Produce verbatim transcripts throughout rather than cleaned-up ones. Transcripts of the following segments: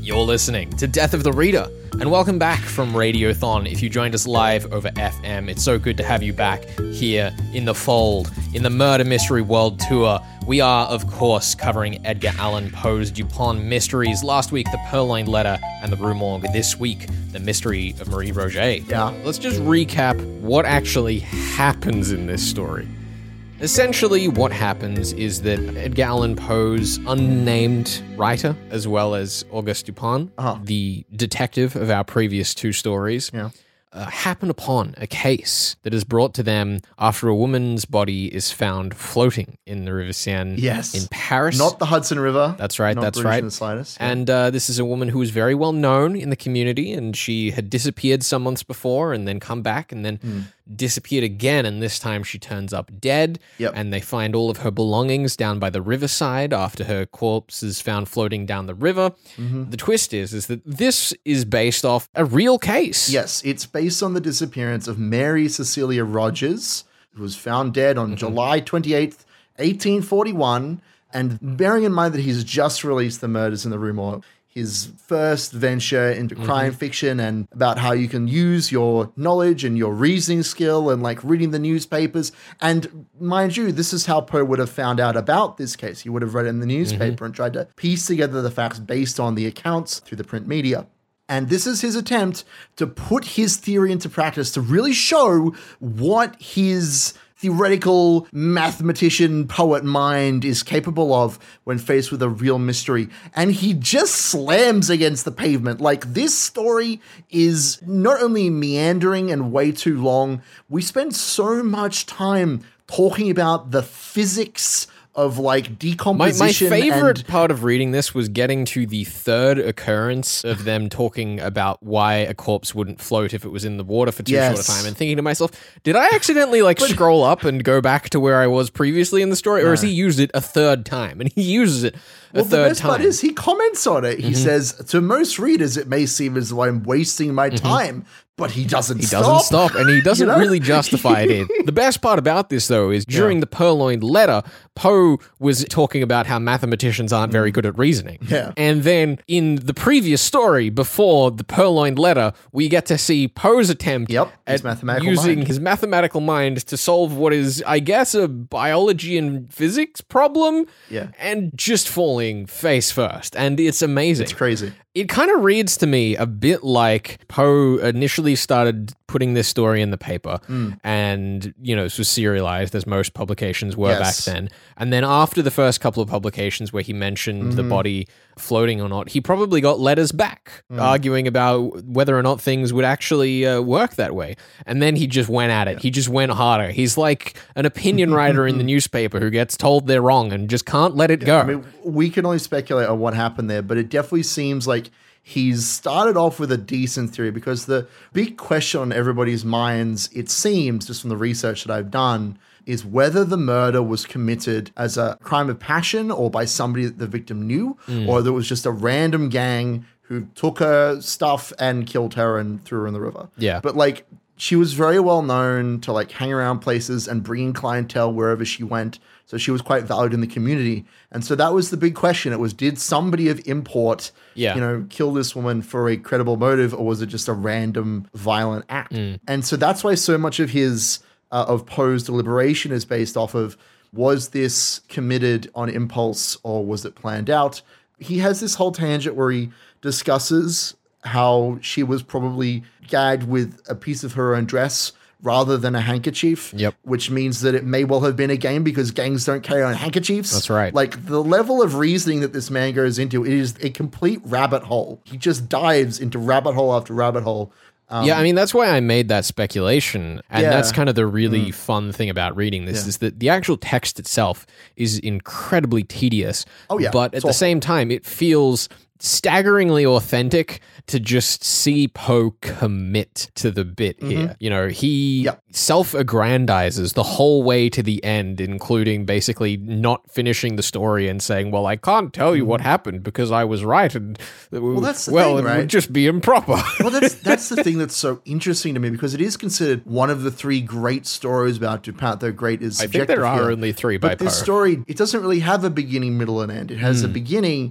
You're listening to Death of the Reader, and welcome back from Radiothon. If you joined us live over F M, it's so good to have you back here in the fold, in the Murder Mystery World Tour. We are, of course, covering Edgar Allan Poe's Dupin mysteries. Last week, the Purloined Letter and the Rue Morgue. This week, the mystery of Marie Roget. Yeah. Let's just recap what actually happens in this story. Essentially, what happens is that Edgar Allan Poe's unnamed writer, as well as Auguste Dupin, Uh-huh. the detective of our previous two stories, Yeah. uh, happen upon a case that is brought to them after a woman's body is found floating in the River Seine Yes. in Paris. Not the Hudson River. That's right, Not that's British right. in the slightest. Yeah. And uh, this is a woman who was very well known in the community, and she had disappeared some months before and then come back and then Mm. disappeared again, and this time she turns up dead. Yep. And they find all of her belongings down by the riverside after her corpse is found floating down the river. Mhm. The twist is, is that this is based off a real case. Yes, it's based on the disappearance of Mary Cecilia Rogers, who was found dead on Mm-hmm. July twenty-eighth, eighteen forty-one. And bearing in mind that he's just released The Murders in the Rue Morgue, his first venture into crime Mm-hmm. fiction, and about how you can use your knowledge and your reasoning skill and like reading the newspapers. And mind you, this is how Poe would have found out about this case. He would have read it in the newspaper Mm-hmm. and tried to piece together the facts based on the accounts through the print media. And this is his attempt to put his theory into practice, to really show what his theoretical mathematician poet mind is capable of when faced with a real mystery. And he just slams against the pavement. Like, this story is not only meandering and way too long, we spend so much time talking about the physics of like My, decomposition. my favorite and part of reading this was getting to the third occurrence of them talking about why a corpse wouldn't float if it was in the water for too short a Yes. time, and thinking to myself, did I accidentally like scroll up and go back to where I was previously in the story, or has he used it a third time? And he uses it a Well, the third best time. part is he comments on it. He Mm-hmm. says, to most readers, it may seem as though I'm wasting my time, but he doesn't He stop. doesn't stop, and he doesn't know? really justify it either. The best part about this, though, is during the Purloined Letter, Poe was talking about how mathematicians aren't very good at reasoning. Yeah. And then in the previous story, before the Purloined Letter, we get to see Poe's attempt Yep, his at mathematical using mind. his mathematical mind to solve what is, I guess, a biology and physics problem. Yeah. And just falling face first. And it's amazing. It's crazy. It kind of reads to me a bit like Poe initially started putting this story in the paper, and, you know, this was serialized, as most publications were Yes. back then. And then after the first couple of publications where he mentioned the body floating or not, he probably got letters back arguing about whether or not things would actually uh, work that way. And then he just went at it. He just went harder. He's like an opinion writer in the newspaper who gets told they're wrong and just can't let it go. I mean, we can only speculate on what happened there, but it definitely seems like he's started off with a decent theory, because the big question on everybody's minds, it seems, just from the research that I've done, is whether the murder was committed as a crime of passion or by somebody that the victim knew, or that it was just a random gang who took her stuff and killed her and threw her in the river. Yeah. But like, she was very well known to like hang around places and bring in clientele wherever she went. So she was quite valued in the community. And so that was the big question. It was, did somebody of import, Yeah. you know, kill this woman for a credible motive, or was it just a random violent act? And so that's why so much of his, uh, of Poe's deliberation is based off of, was this committed on impulse or was it planned out? He has this whole tangent where he discusses how she was probably gagged with a piece of her own dress rather than a handkerchief. Yep. Which means that it may well have been a game, because gangs don't carry on handkerchiefs. That's right. Like, the level of reasoning that this man goes into, it is a complete rabbit hole. He just dives into rabbit hole after rabbit hole. Um, yeah, I mean, that's why I made that speculation. And Yeah. that's kind of the really fun thing about reading this, Yeah. is that the actual text itself is incredibly tedious. Oh, yeah. But at It's the awful. same time, it feels staggeringly authentic to just see Poe commit to the bit here. You know, he Yep. self-aggrandizes the whole way to the end, including basically not finishing the story and saying, well, I can't tell you what happened because I was right. And well, that's the well thing, it right? would just be improper. Well, that's that's the thing that's so interesting to me, because it is considered one of the three great stories about Dupin. Though great is I think there subjective are here. only three by But Poe. this story, it doesn't really have a beginning, middle, and end. It has Hmm. a beginning,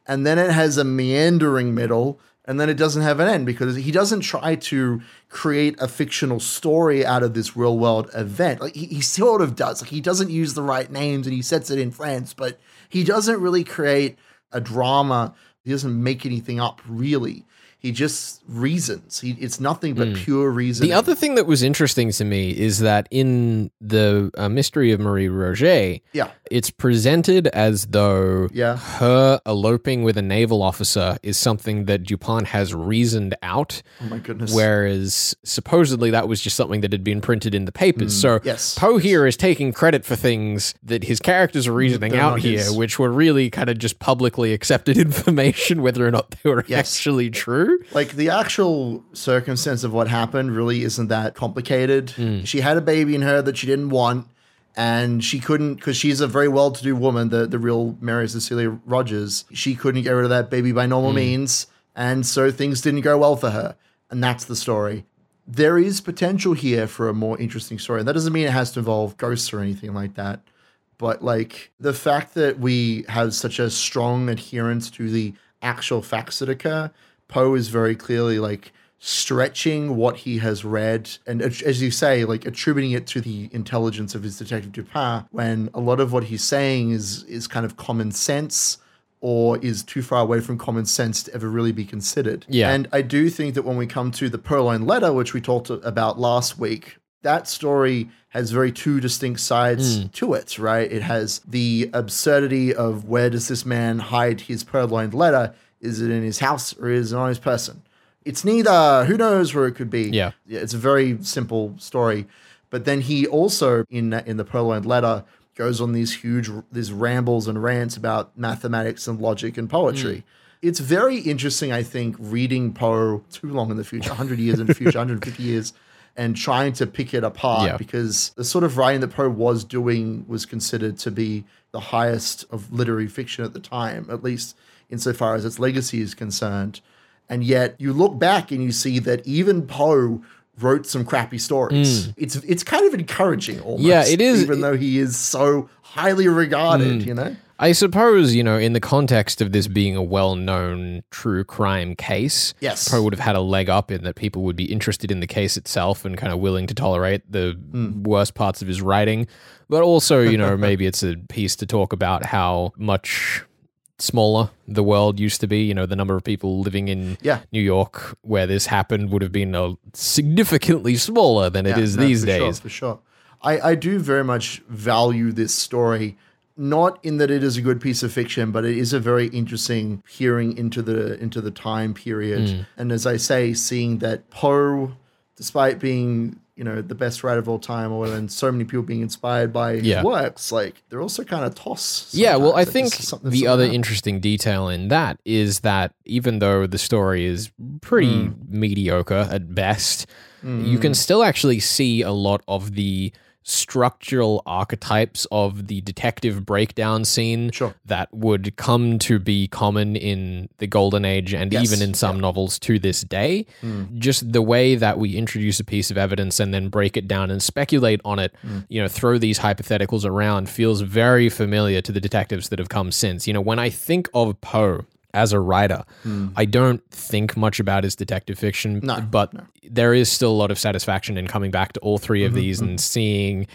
and then it has a meandering middle, and then it doesn't have an end because he doesn't try to create a fictional story out of this real world event. Like he, he sort of does. Like he doesn't use the right names and he sets it in France, but he doesn't really create a drama. He doesn't make anything up really. He just reasons. He, it's nothing but mm. pure reason. The other thing that was interesting to me is that in the uh, Mystery of Marie Roget, yeah. it's presented as though yeah. her eloping with a naval officer is something that Dupin has reasoned out. Oh my goodness. Whereas supposedly that was just something that had been printed in the papers. Mm. So yes. Poe here is taking credit for things that his characters are reasoning They're out here, his. which were really kind of just publicly accepted information, whether or not they were yes. actually true. Like the actual circumstance of what happened really isn't that complicated. Mm. She had a baby in her that she didn't want, and she couldn't, because she's a very well-to-do woman, the, the real Mary Cecilia Rogers. She couldn't get rid of that baby by normal mm. means, and so things didn't go well for her. And that's the story. There is potential here for a more interesting story. And that doesn't mean it has to involve ghosts or anything like that. But like the fact that we have such a strong adherence to the actual facts that occur, Poe is very clearly like stretching what he has read and, as you say, like attributing it to the intelligence of his Detective Dupin, when a lot of what he's saying is is kind of common sense or is too far away from common sense to ever really be considered. Yeah. And I do think that when we come to the Purloined Letter, which we talked about last week, that story has very two distinct sides mm. to it, right? It has the absurdity of where does this man hide his purloined letter? Is it in his house or is it on his person? It's neither. Who knows where it could be? Yeah. It's a very simple story. But then he also, in in the Purloined Letter, goes on these huge these rambles and rants about mathematics and logic and poetry. Mm. It's very interesting, I think, reading Poe too long in the future, one hundred years in the future, one hundred fifty years, and trying to pick it apart yeah. because the sort of writing that Poe was doing was considered to be the highest of literary fiction at the time, at least insofar as its legacy is concerned. And yet you look back and you see that even Poe wrote some crappy stories. Mm. It's it's kind of encouraging almost. Yeah, it is. Even though he is so highly regarded, mm. you know? I suppose, you know, in the context of this being a well-known true crime case, yes. Poe would have had a leg up in that people would be interested in the case itself and kind of willing to tolerate the mm. worst parts of his writing. But also, you know, maybe it's a piece to talk about how much smaller the world used to be. You know, the number of people living in yeah. New York where this happened would have been a significantly smaller than it yeah, is no, these for days. Sure, for sure. I, I do very much value this story, not in that it is a good piece of fiction, but it is a very interesting peering into the into the time period. Mm. And as I say, seeing that Poe, despite being, you know, the best writer of all time, or and so many people being inspired by yeah. his works, like they're also kind of toss. Yeah, well, I like think the other out. interesting detail in that is that even though the story is pretty mm. mediocre at best, mm. you can still actually see a lot of the structural archetypes of the detective breakdown scene sure. that would come to be common in the Golden Age and yes. even in some yeah. novels to this day. Mm. Just the way that we introduce a piece of evidence and then break it down and speculate on it, mm. you know, throw these hypotheticals around feels very familiar to the detectives that have come since. You know, when I think of Poe as a writer, mm. I don't think much about his detective fiction, no, but no. there is still a lot of satisfaction in coming back to all three of mm-hmm, these mm-hmm. and seeing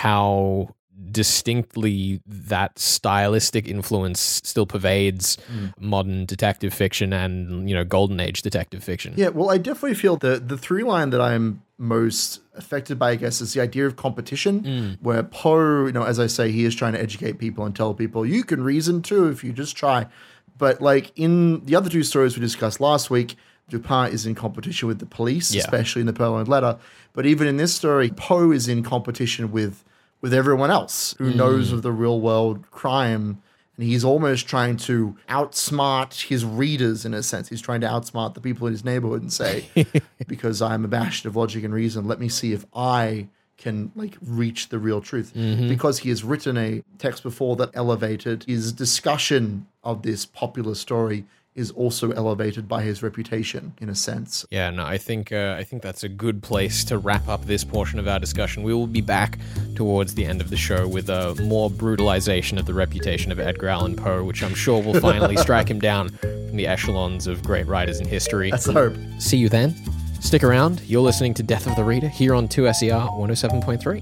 how distinctly that stylistic influence still pervades mm. modern detective fiction and, you know, Golden Age detective fiction. Yeah, well, I definitely feel the the through line that I'm most affected by, I guess, is the idea of competition, mm. where Poe, you know, as I say, he is trying to educate people and tell people, you can reason too if you just try. But like in the other two stories we discussed last week, Dupin is in competition with the police, yeah. especially in the Purloined Letter. But even in this story, Poe is in competition with with everyone else who mm. knows of the real world crime. And he's almost trying to outsmart his readers in a sense. He's trying to outsmart the people in his neighborhood and say, because I'm abashed of logic and reason, let me see if I can like reach the real truth. Mm-hmm. Because he has written a text before that elevated his discussion of this popular story is also elevated by his reputation, in a sense. Yeah, no, I think uh, I think that's a good place to wrap up this portion of our discussion. We will be back towards the end of the show with a more brutalization of the reputation of Edgar Allan Poe, which I'm sure will finally strike him down from the echelons of great writers in history. That's the hope. See you then. Stick around. You're listening to Death of the Reader here on two S E R one oh seven point three.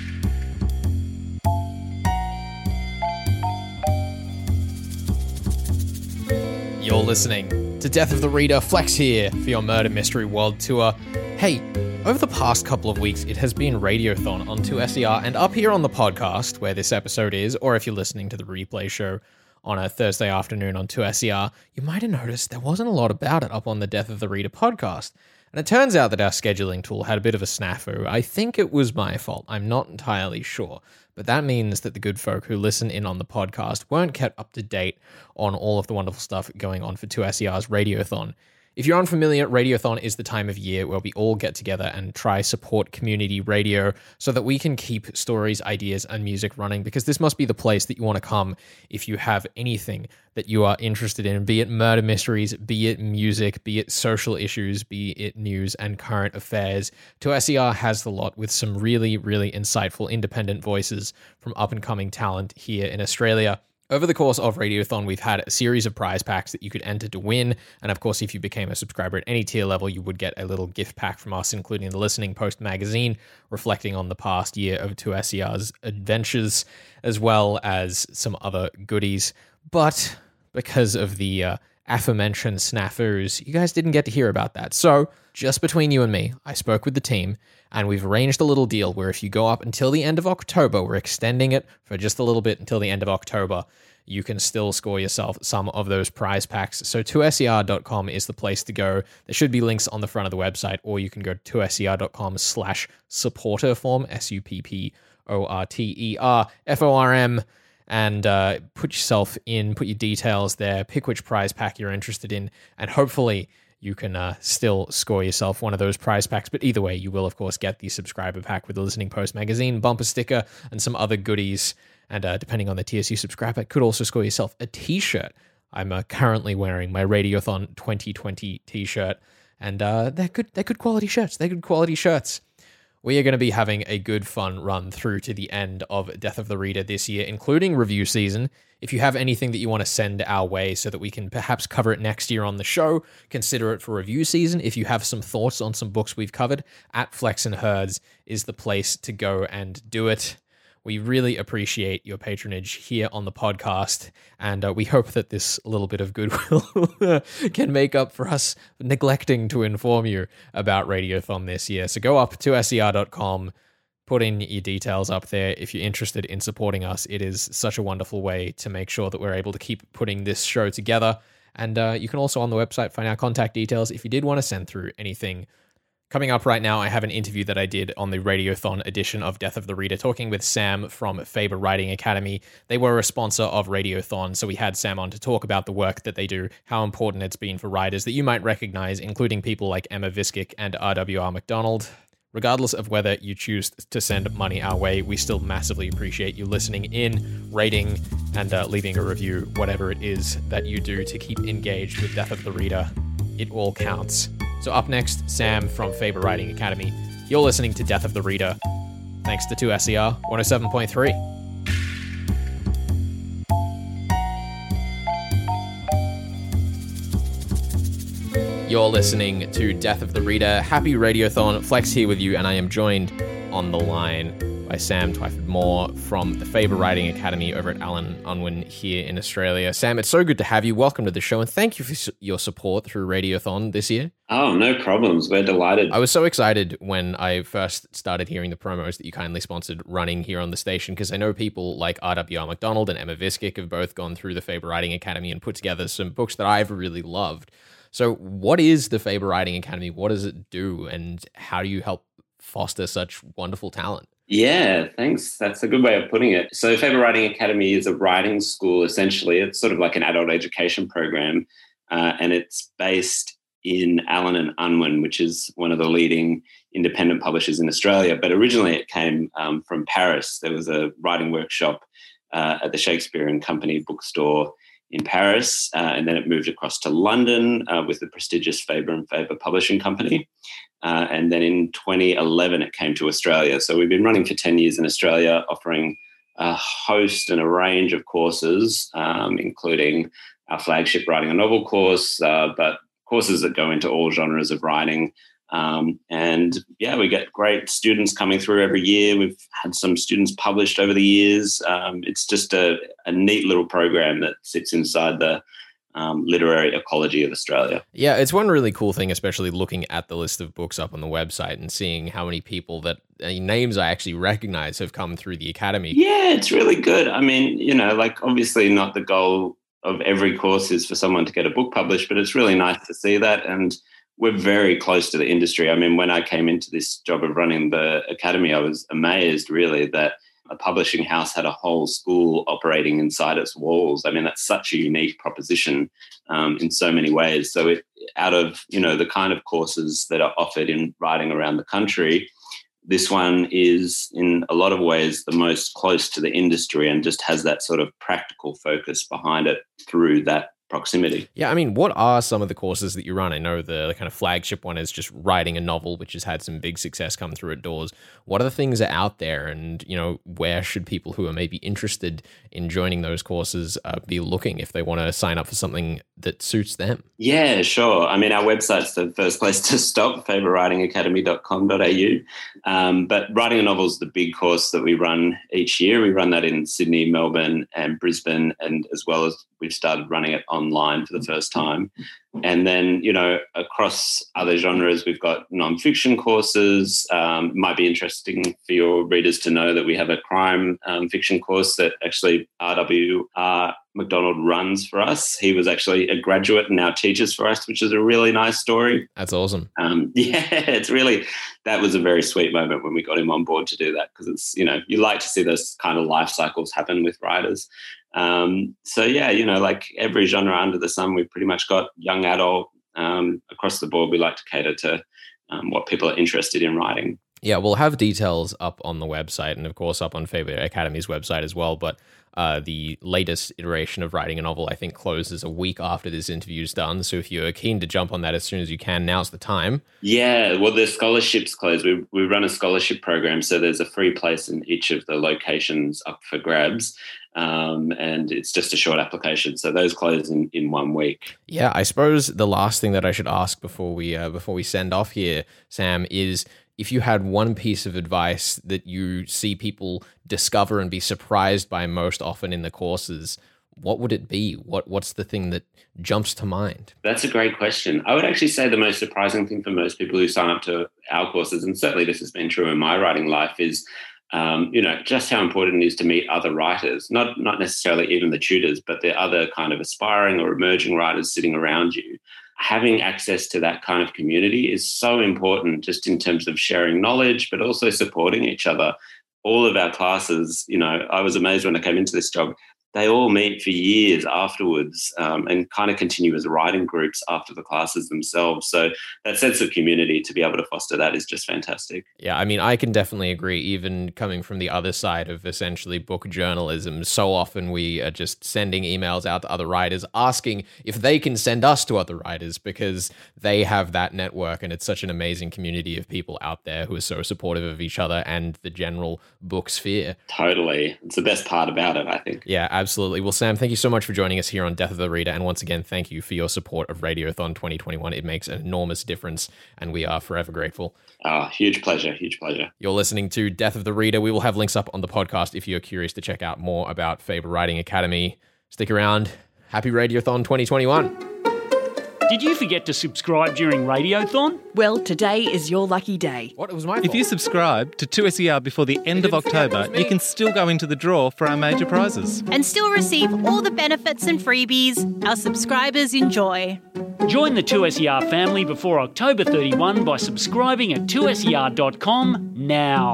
You're listening to Death of the Reader. Flex here for your Murder Mystery World Tour. Hey, over the past couple of weeks, it has been Radiothon on two S E R, and up here on the podcast, where this episode is, or if you're listening to the replay show on a Thursday afternoon on two S E R, you might have noticed there wasn't a lot about it up on the Death of the Reader podcast. And it turns out that our scheduling tool had a bit of a snafu. I think it was my fault. I'm not entirely sure. But that means that the good folk who listen in on the podcast weren't kept up to date on all of the wonderful stuff going on for two S E R's Radiothon. If you're unfamiliar, Radiothon is the time of year where we all get together and try support community radio so that we can keep stories, ideas, and music running, because this must be the place that you want to come if you have anything that you are interested in, be it murder mysteries, be it music, be it social issues, be it news and current affairs. two S E R has the lot with some really, really insightful independent voices from up-and-coming talent here in Australia. Over the course of Radiothon, we've had a series of prize packs that you could enter to win. And of course, if you became a subscriber at any tier level, you would get a little gift pack from us, including the Listening Post magazine, reflecting on the past year of two S E R's adventures, as well as some other goodies. But because of the uh, aforementioned snafus, you guys didn't get to hear about that. So just between you and me, I spoke with the team, and we've arranged a little deal where if you go up until the end of October, we're extending it for just a little bit until the end of October, you can still score yourself some of those prize packs. So two S E R dot com is the place to go. There should be links on the front of the website, or you can go to two S E R dot com slash supporter form, S U P P O R T E R F O R M, and uh, put yourself in, put your details there, pick which prize pack you're interested in, and hopefully you can uh, still score yourself one of those prize packs. But either way, you will, of course, get the subscriber pack with the Listening Post magazine, bumper sticker, and some other goodies. And uh, depending on the T S U subscriber, could also score yourself a t-shirt. I'm uh, currently wearing my Radiothon twenty twenty t-shirt, and uh, they're good. They're good quality shirts. They're good quality shirts. We are going to be having a good fun run through to the end of Death of the Reader this year, including review season. If you have anything that you want to send our way so that we can perhaps cover it next year on the show, consider it for review season. If you have some thoughts on some books we've covered, at Flex and Herds is the place to go and do it. We really appreciate your patronage here on the podcast, and uh, we hope that this little bit of goodwill can make up for us neglecting to inform you about Radiothon this year. So go up to S E R dot com, put in your details up there if you're interested in supporting us. It is such a wonderful way to make sure that we're able to keep putting this show together. And uh, you can also on the website find our contact details if you did want to send through anything. Coming up right now, I have an interview that I did on the Radiothon edition of Death of the Reader, talking with Sam from Faber Writing Academy. They were a sponsor of Radiothon, so we had Sam on to talk about the work that they do, how important it's been for writers that you might recognize, including people like Emma Viskick and R W R McDonald. Regardless of whether you choose to send money our way, we still massively appreciate you listening in, rating, and uh, leaving a review, whatever it is that you do to keep engaged with Death of the Reader. It all counts. So up next, Sam from Faber Writing Academy. You're listening to Death of the Reader, thanks to two S E R one oh seven point three. You're listening to Death of the Reader. Happy Radiothon. Flex here with you, and I am joined on the line by Sam Twyford-Moore from the Faber Writing Academy over at Alan Unwin here in Australia. Sam, it's so good to have you. Welcome to the show, and thank you for your support through Radiothon this year. Oh, no problems. We're delighted. I was so excited when I first started hearing the promos that you kindly sponsored running here on the station, because I know people like R W R McDonald and Emma Viskick have both gone through the Faber Writing Academy and put together some books that I've really loved. So what is the Faber Writing Academy? What does it do? And how do you help foster such wonderful talent? Yeah, thanks. That's a good way of putting it. So Faber Writing Academy is a writing school, essentially. It's sort of like an adult education program, uh, and it's based in Allen and Unwin, which is one of the leading independent publishers in Australia. But originally it came um, from Paris. There was a writing workshop uh, at the Shakespeare and Company bookstore in Paris, uh, and then it moved across to London uh, with the prestigious Faber and Faber Publishing Company. Uh, and then in twenty eleven, it came to Australia. So we've been running for ten years in Australia, offering a host and a range of courses, um, including our flagship Writing a Novel course, uh, but courses that go into all genres of writing. Um, and yeah, we get great students coming through every year. We've had some students published over the years. Um, it's just a, a neat little program that sits inside the um, literary ecology of Australia. Yeah, it's one really cool thing, especially looking at the list of books up on the website and seeing how many people that uh, names I actually recognize have come through the Academy. Yeah, it's really good. I mean, you know, like obviously not the goal of every course is for someone to get a book published, but it's really nice to see that. And we're very close to the industry. I mean, when I came into this job of running the Academy, I was amazed really that a publishing house had a whole school operating inside its walls. I mean, that's such a unique proposition um, in so many ways. So it, out of, you know, the kind of courses that are offered in writing around the country, this one is in a lot of ways the most close to the industry and just has that sort of practical focus behind it through that proximity. Yeah, I mean, what are some of the courses that you run? I know the, the kind of flagship one is just writing a novel, which has had some big success come through at doors. What other things are out there, and you know, where should people who are maybe interested in joining those courses uh, be looking if they want to sign up for something that suits them? Yeah, sure. I mean, our website's the first place to stop, faber writing academy dot com dot a u. Um, but Writing a Novel is the big course that we run each year. We run that in Sydney, Melbourne, and Brisbane, and as well as we've started running it online for the first time. And then, you know, across other genres, we've got nonfiction courses. Um, it might be interesting for your readers to know that we have a crime um, fiction course that actually R W R McDonald runs for us. He was actually a graduate and now teaches for us, which is a really nice story. That's awesome. Um, yeah, it's really, that was a very sweet moment when we got him on board to do that, because it's, you know, you like to see those kind of life cycles happen with writers. Um, so yeah, you know, like every genre under the sun, we've pretty much got young adult um, across the board. We like to cater to um, what people are interested in writing. Yeah, we'll have details up on the website and of course up on Faber Academy's website as well. But uh, the latest iteration of Writing a Novel, I think, closes a week after this interview is done. So if you're keen to jump on that as soon as you can, now's the time. Yeah, well, the scholarships close. We we run a scholarship program, so there's a free place in each of the locations up for grabs. Um, and it's just a short application. So those close in, in one week. Yeah, I suppose the last thing that I should ask before we uh, before we send off here, Sam, is if you had one piece of advice that you see people discover and be surprised by most often in the courses, what would it be? What What's the thing that jumps to mind? That's a great question. I would actually say the most surprising thing for most people who sign up to our courses, and certainly this has been true in my writing life, is Um, you know, just how important it is to meet other writers, not not necessarily even the tutors, but the other kind of aspiring or emerging writers sitting around you. Having access to that kind of community is so important, just in terms of sharing knowledge, but also supporting each other. All of our classes, you know, I was amazed when I came into this job, they all meet for years afterwards um, and kind of continue as writing groups after the classes themselves. So that sense of community, to be able to foster that, is just fantastic. Yeah, I mean, I can definitely agree, even coming from the other side of essentially book journalism. So often we are just sending emails out to other writers asking if they can send us to other writers because they have that network, and it's such an amazing community of people out there who are so supportive of each other and the general book sphere. Totally. It's the best part about it, I think. Yeah, absolutely. Well, Sam, thank you so much for joining us here on Death of the Reader. And once again, thank you for your support of Radiothon twenty twenty-one. It makes an enormous difference, and we are forever grateful. Oh, huge pleasure. Huge pleasure. You're listening to Death of the Reader. We will have links up on the podcast if you're curious to check out more about Faber Writing Academy. Stick around. Happy Radiothon twenty twenty-one. Did you forget to subscribe during Radiothon? Well, today is your lucky day. What? It was my fault. If you subscribe to two S E R before the end of October, you can still go into the draw for our major prizes. And still receive all the benefits and freebies our subscribers enjoy. Join the two S E R family before October thirty-first by subscribing at two S E R dot com now.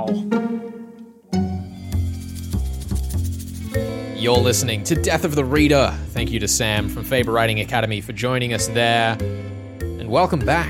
You're listening to Death of the Reader. Thank you to Sam from Faber Writing Academy for joining us there. And welcome back from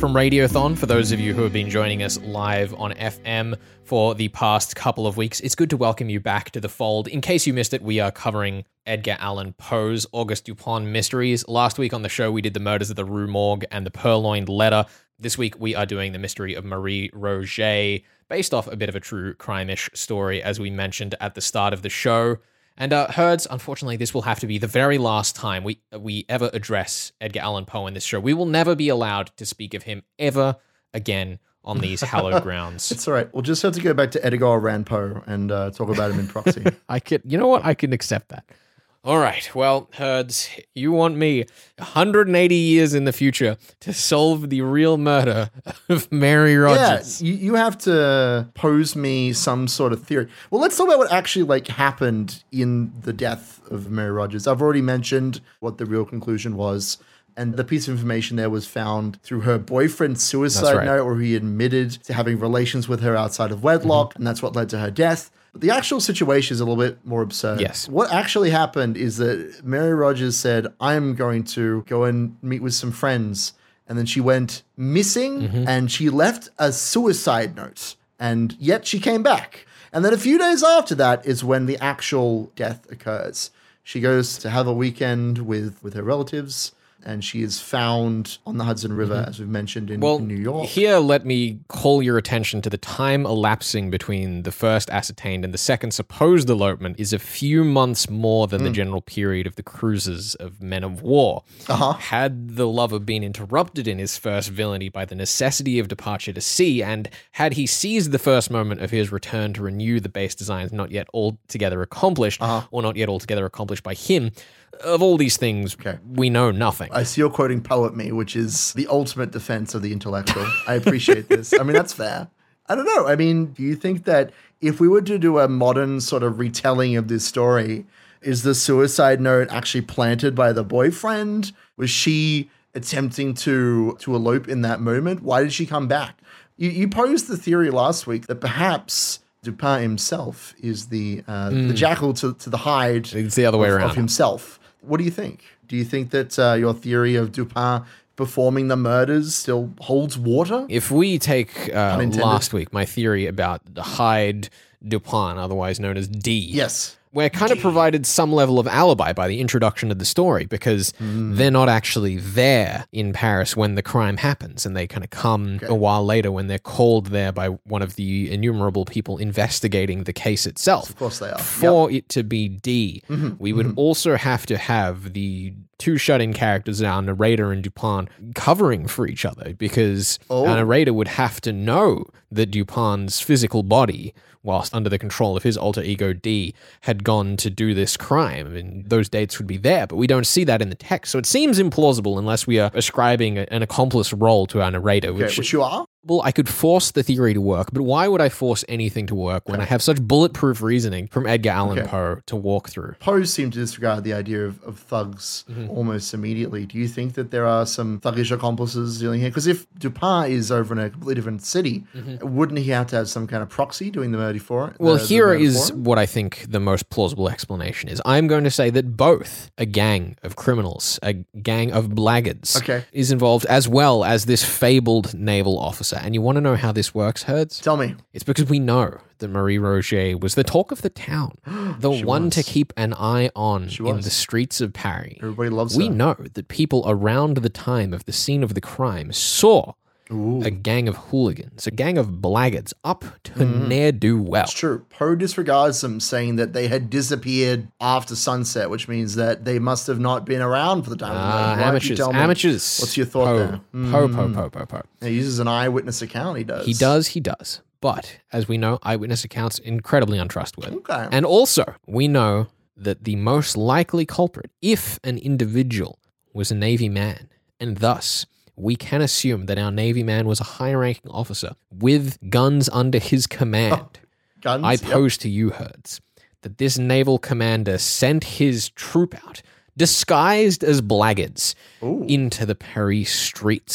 from Radiothon. For those of you who have been joining us live on F M for the past couple of weeks, it's good to welcome you back to the fold. In case you missed it, we are covering Edgar Allan Poe's Auguste Dupin mysteries. Last week on the show, we did the murders of the Rue Morgue and the Purloined Letter. This week, we are doing the mystery of Marie Roget, based off a bit of a true crime-ish story, as we mentioned at the start of the show. And uh, Herds, unfortunately, this will have to be the very last time we we ever address Edgar Allan Poe in this show. We will never be allowed to speak of him ever again on these hallowed grounds. It's all right. We'll just have to go back to Edgar Allan Poe and uh, talk about him in proxy. I could, you know what? I can accept that. All right. Well, Herds, you want me one hundred eighty years in the future to solve the real murder of Mary Rogers. Yeah, you, you have to pose me some sort of theory. Well, let's talk about what actually like happened in the death of Mary Rogers. I've already mentioned what the real conclusion was. And the piece of information there was found through her boyfriend's suicide right. note, where he admitted to having relations with her outside of wedlock, mm-hmm. and that's what led to her death. But the actual situation is a little bit more absurd. Yes. What actually happened is that Mary Rogers said, I'm going to go and meet with some friends. And then she went missing, mm-hmm. and she left a suicide note. And yet she came back. And then a few days after that is when the actual death occurs. She goes to have a weekend with, with her relatives, and she is found on the Hudson River, mm-hmm. as we've mentioned, in, well, in New York. Here, let me call your attention to the time elapsing between the first ascertained and the second supposed elopement is a few months more than mm. the general period of the cruises of men of war. Uh-huh. Had the lover been interrupted in his first villainy by the necessity of departure to sea, and had he seized the first moment of his return to renew the base designs not yet altogether accomplished, uh-huh. or not yet altogether accomplished by him, of all these things, okay. we know nothing. I see you're quoting Poe at me, which is the ultimate defense of the intellectual. I appreciate this. I mean, that's fair. I don't know. I mean, do you think that if we were to do a modern sort of retelling of this story, is the suicide note actually planted by the boyfriend? Was she attempting to, to elope in that moment? Why did she come back? You, you posed the theory last week that perhaps Dupin himself is the uh, mm. the jackal to, to the hide. It's the other way of, around. Of himself. What do you think? Do you think that uh, your theory of Dupin performing the murders still holds water? If we take uh, last week, my theory about the Hyde Dupin, otherwise known as D. Yes. We're kind of provided some level of alibi by the introduction of the story, because mm. they're not actually there in Paris when the crime happens, and they kind of come okay. a while later when they're called there by one of the innumerable people investigating the case itself. Of course they are. For yep. it to be D, mm-hmm. we would mm-hmm. also have to have the two shut-in characters, our narrator and Dupin, covering for each other, because oh. our narrator would have to know that Dupin's physical body, whilst under the control of his alter ego D, had gone to do this crime. I mean, those dates would be there, but we don't see that in the text. So it seems implausible unless we are ascribing an accomplice role to our narrator. Okay, which, which you are? Well, I could force the theory to work, but why would I force anything to work when okay. I have such bulletproof reasoning from Edgar Allan okay. Poe to walk through? Poe seemed to disregard the idea of, of thugs mm-hmm. almost immediately. Do you think that there are some thuggish accomplices dealing here? Because if Dupin is over in a completely different city, mm-hmm. wouldn't he have to have some kind of proxy doing the murder for it? Well, the, here the is what I think the most plausible explanation is. I'm going to say that both a gang of criminals, a gang of blackguards, okay. is involved, as well as this fabled naval officer. And you want to know how this works, Herds? Tell me. It's because we know that Marie Roget was the talk of the town, the one was. to keep an eye on She in was. the streets of Paris. Everybody loves we her. We know that people around the time of the scene of the crime saw Ooh. a gang of hooligans, a gang of blackguards up to mm. ne'er-do-well. It's true. Poe disregards them, saying that they had disappeared after sunset, which means that they must have not been around for the time. Ah, of the amateurs, amateurs. What's your thought Poe, there? Poe, Poe, Poe, Poe, Poe. He uses an eyewitness account, he does. He does, he does. But, as we know, eyewitness accounts incredibly untrustworthy. Okay. And also, we know that the most likely culprit, if an individual was a Navy man, and thus we can assume that our Navy man was a high-ranking officer with guns under his command. Oh, guns? I pose yep. to you, Herds, that this naval commander sent his troop out, disguised as blackguards, Ooh. into the Paris streets,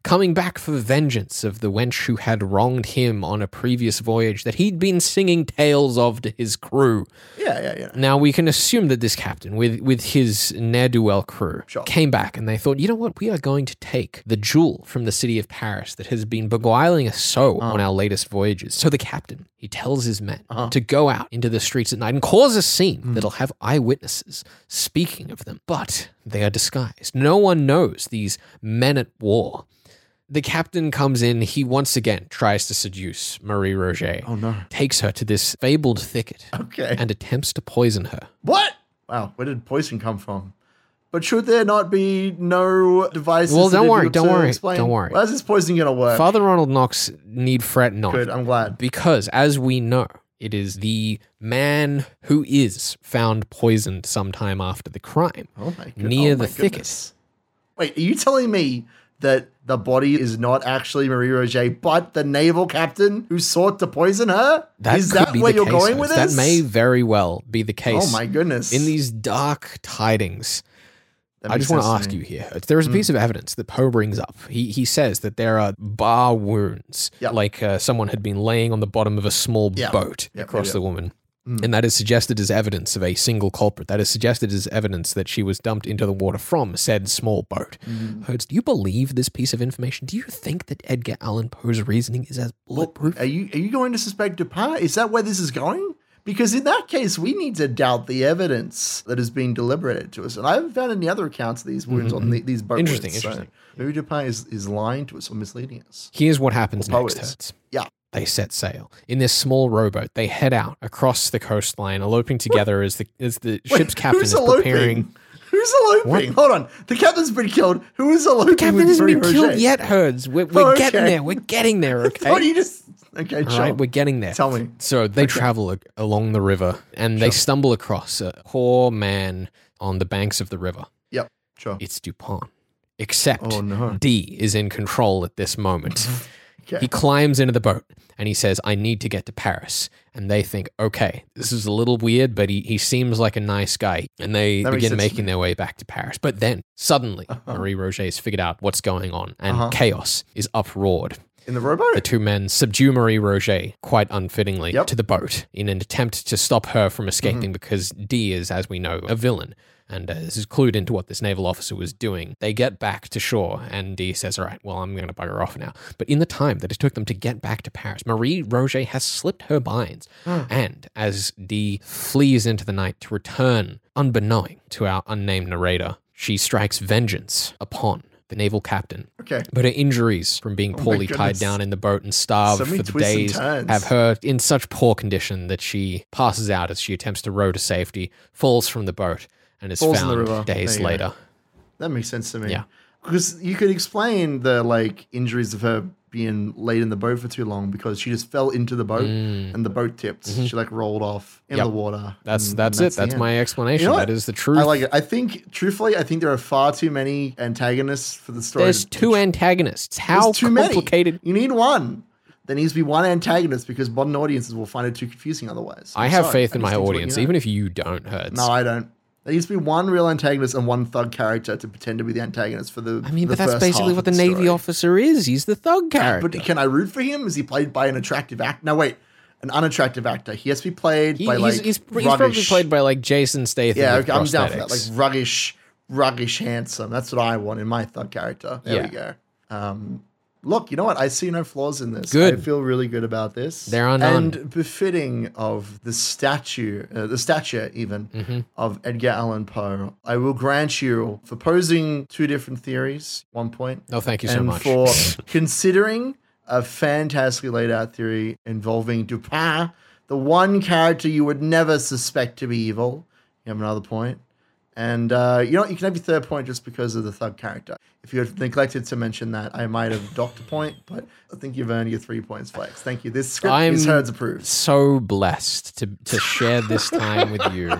coming back for vengeance of the wench who had wronged him on a previous voyage that he'd been singing tales of to his crew. Yeah, yeah, yeah. Now, we can assume that this captain, with, with his ne'er-do-well crew, Sure. came back and they thought, you know what, we are going to take the jewel from the city of Paris that has been beguiling us so Uh-huh. on our latest voyages. So the captain, he tells his men Uh-huh. to go out into the streets at night and cause a scene Mm. that'll have eyewitnesses speaking of them. But they are disguised. No one knows these men at war. The captain comes in. He once again tries to seduce Marie Roget. Oh, no. Takes her to this fabled thicket Okay. and attempts to poison her. What? Wow, where did poison come from? But should there not be no devices? Well, to don't be worry, able don't to worry, explain? don't worry. How's this poison going to work? Father Ronald Knox need fret not. Good, I'm glad. Because, as we know, it is the man who is found poisoned sometime after the crime Oh my god. near oh my the thicket. goodness. Wait, are you telling me that the body is not actually Marie Roget, but the naval captain who sought to poison her? That is could that be where the you're case, going Holmes. with this? That may very well be the case. Oh my goodness. In these dark tidings, That I makes just want to sense ask me. you here. There is a piece of evidence that Poe brings up. He he says that there are bar wounds, Yep. like uh, someone had been laying on the bottom of a small Yep. boat Yep, across yep, the yep. woman. And that is suggested as evidence of a single culprit. That is suggested as evidence that she was dumped into the water from said small boat. Herds, do you believe this piece of information? Do you think that Edgar Allan Poe's reasoning is as bulletproof? Are you are you going to suspect Dupin? Is that where this is going? Because in that case, we need to doubt the evidence that is being deliberated to us. And I haven't found any other accounts of these wounds on the, these boat Interesting, wounds, so interesting. maybe Dupin is, is lying to us or misleading us. Here's what happens Poe next, is. Hertz. Yeah. They set sail. In this small rowboat, they head out across the coastline, eloping together as the as the ship's captain Who's is eloping? preparing. Who's eloping? Hold on. The captain's been killed. Who is eloping? The captain with hasn't Marie been killed Roget? yet, Herds. We're, we're Okay. getting there. We're getting there, okay? Oh, you just okay. All Sure. right, we're getting there. Tell me. So they travel a- along the river and they stumble across a poor man on the banks of the river. Yep. Sure. It's Dupin. Except Oh, no. D is in control at this moment. Okay. He climbs into the boat and he says, I need to get to Paris. And they think, okay, this is a little weird, but he, he seems like a nice guy. And they That makes begin sense to making me. their way back to Paris. But then suddenly, Marie Roget has figured out what's going on and Uh-huh. chaos is uproared. In the rowboat. The two men subdue Marie Roget quite unfittingly Yep. to the boat in an attempt to stop her from escaping because D is, as we know, a villain and uh, is clued into what this naval officer was doing. They get back to shore and D says, all right, well, I'm going to bugger off now. But in the time that it took them to get back to Paris, Marie Roget has slipped her binds. And as D flees into the night to return, unbeknown to our unnamed narrator, she strikes vengeance upon the naval captain. Okay. But her injuries from being Oh my poorly tied goodness. down in the boat and starved So many for the twists and days turns. have her in such poor condition that she passes out as she attempts to row to safety, falls from the boat, and is Falls in the found river. days There you go. later. That makes sense to me. Yeah. Because you could explain the like injuries of her being laid in the boat for too long because she just fell into the boat and the boat tipped. She like rolled off in Mm. Mm-hmm. Yep. the water. That's and- that's and it. That's the my end. explanation. You know that what? is the truth. I like it. I think, truthfully, I think there are far too many antagonists for the story. There's to- two antagonists. How There's too many. complicated? You need one. There needs to be one antagonist because modern audiences will find it too confusing otherwise. I I'm have sorry. faith I in just my need to let audience, you know. even if you don't, Hertz. No, I don't. There needs to be one real antagonist and one thug character to pretend to be the antagonist for the. I mean, the but that's first basically half what of the Navy story. officer is. He's the thug character. But can I root for him? Is he played by an attractive actor? No, wait, an unattractive actor. He has to be played He- by he's, like he's, he's probably ruggish- played by like Jason Statham. Yeah, with okay, I'm down for that. Like prosthetics. ruggish, ruggish, handsome. That's what I want in my thug character. There Yeah. we go. Um, look, you know what? I see no flaws in this. Good. I feel really good about this. There are none. And befitting of the statue, uh, the stature even Mm-hmm. of Edgar Allan Poe. I will grant you for posing two different theories. One point. Oh, thank you so and much. for considering a fantastically laid out theory involving Dupin, the one character you would never suspect to be evil. You have another point. And uh, you know what? You can have your third point just because of the thug character. If you had neglected to mention that, I might have docked a point, but I think you've earned your three points, Flex. Thank you. This script I'm is Herds approved. so blessed to to share this time with you,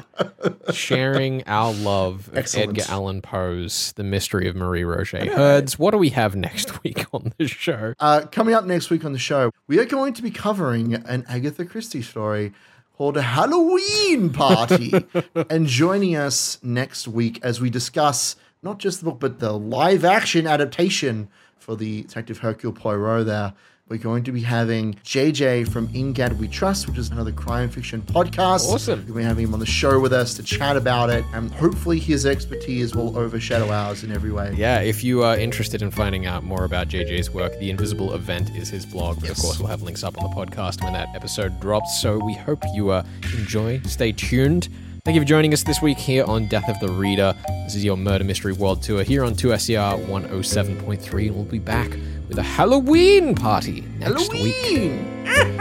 sharing our love of Excellent. Edgar Allan Poe's The Mystery of Marie Roget. Herds, what do we have next week on the show? Uh, coming up next week on the show, we are going to be covering an Agatha Christie story called Halloween Party. And joining us next week as we discuss not just the book, but the live action adaptation for the Detective Hercule Poirot there. We're going to be having J J from In Gad We Trust, which is another crime fiction podcast. Awesome. We're having him on the show with us to chat about it, and hopefully his expertise will overshadow ours in every way. Yeah, if you are interested in finding out more about J J's work, The Invisible Event is his blog. But Yes. of course, we'll have links up on the podcast when that episode drops. So we hope you uh, enjoy. Stay tuned. Thank you for joining us this week here on Death of the Reader. This is your Murder Mystery World Tour here on two S E R one oh seven point three, and we'll be back with a Halloween party next week. Halloween!